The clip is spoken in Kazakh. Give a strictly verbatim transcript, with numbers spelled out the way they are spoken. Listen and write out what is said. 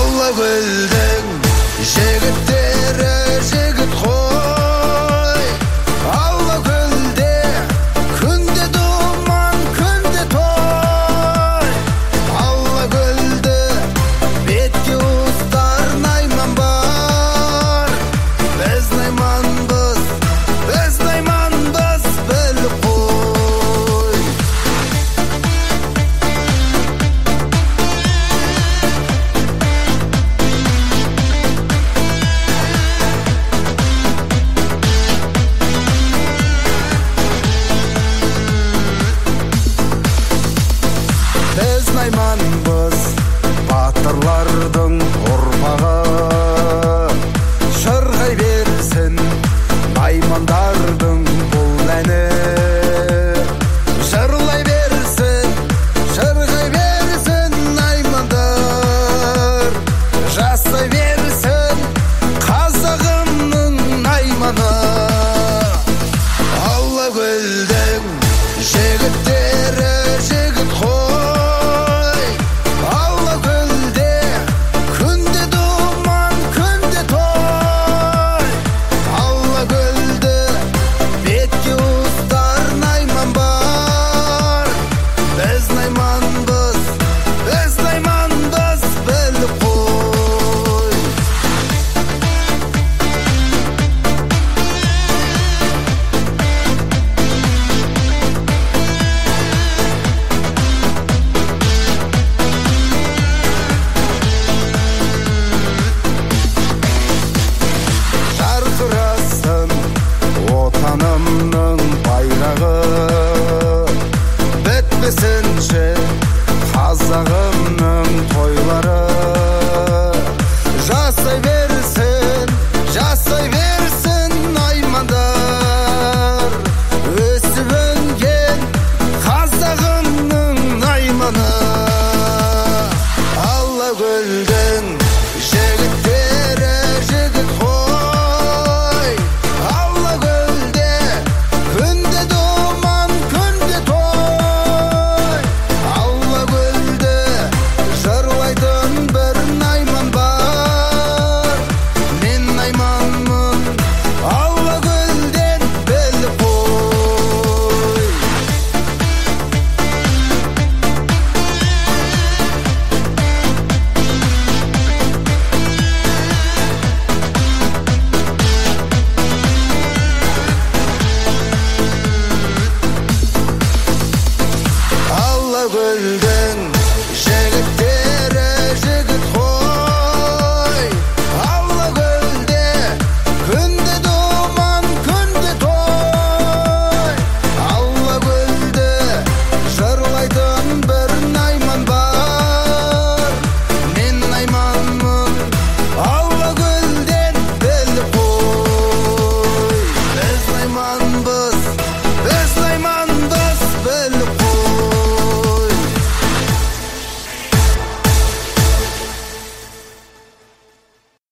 Алла гүлдің жігіттері жігіт қой. Алла гүлде күнде думан, күнде той. Алла гүлді бетке ұстар найман бар. Біз найманбыз, біз найманбыз, біліп қой. Біз найманбыз, батырлардың ұрпағы. Шырғай берсін наймандардың бұл әні. Жырлай берсін, шырғай берсін наймандар. Жасай берсін қазағымның найманы. Алла гүлдің жігіттері жігіт қой. Алла гүлде күнде думан, күнде той. Алла гүлді бетке ұстар найман бар. Біз найманбыз, біз найманбыз, біліп қой. Жарқырасын отанымның байрағы. Бітпесінші қазағымның тойлары. Жасай берсін, жасай берсін наймандар. Өсіп өнген қазағымның найманы. Алла гүлдің жігіттері жігіт қой. Алла гүлде күнде думан, күнде той. Алла гүлді жырлайтын бір найман бар. Мен найманмын, Алла гүлден біліп қой. Алла гүлдің